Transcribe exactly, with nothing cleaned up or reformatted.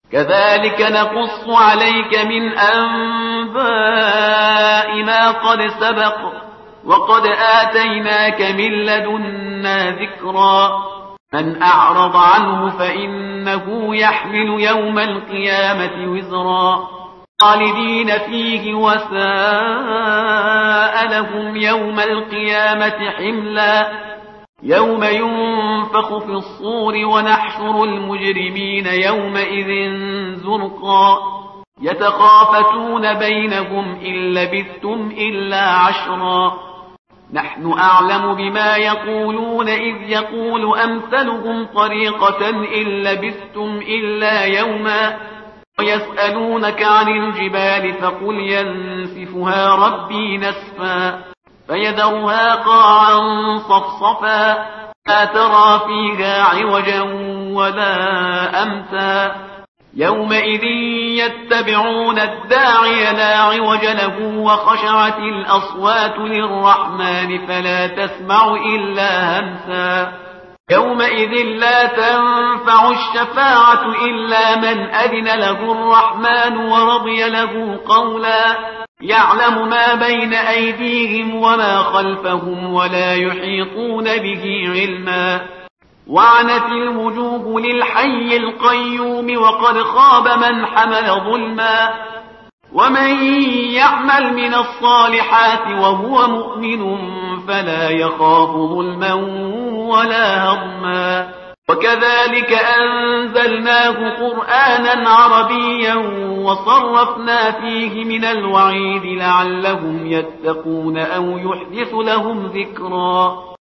كذلك نقص عليك من أنباء ما قد سبق وقد آتيناك من لدنا ذكرا من أعرض عنه فإنه يحمل يوم القيامة وزرا خالدين فيه وساء لهم يوم القيامة حملا يوم ينفخ في الصور ونحشر المجرمين يومئذ زرقا يتخافتون بينهم إن لبثتم إلا عشرا نحن أعلم بما يقولون إذ يقول أمثلهم طريقة إن لبثتم إلا يوما ويسألونك عن الجبال فقل ينسفها ربي نسفا فيذرها قاعا صفصفا لا ترى فيها عوجا ولا أمتا يومئذ يتبعون الداعي لا عوج له وخشعت الأصوات للرحمن فلا تسمع إلا همسا يومئذ لا تنفع الشفاعة إلا من أذن له الرحمن ورضي له قولا يعلم ما بين أيديهم وما خلفهم ولا يحيطون به علما وعنت الوجوه للحي القيوم وقد خاب من حمل ظلما ومن يعمل من الصالحات وهو مؤمن فلا يخاف ظلما ولا هضما وكذلك أنزلناه قرآنا عربيا وصرفنا فيه من الوعيد لعلهم يتقون أو يحدث لهم ذكرا